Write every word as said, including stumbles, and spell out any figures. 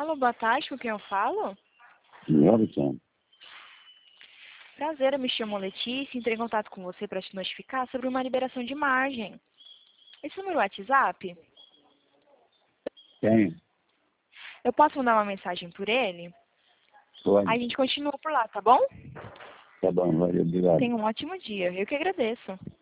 Alô, boa tarde, com quem eu falo? Robson. Prazer, eu me chamo Letícia, entrei em contato com você para te notificar sobre uma liberação de margem. Esse número é o WhatsApp? Tem? Eu posso mandar uma mensagem por ele? Pode. Aí a gente continua por lá, tá bom? Tá bom, valeu, obrigado. Tenha um ótimo dia, eu que agradeço.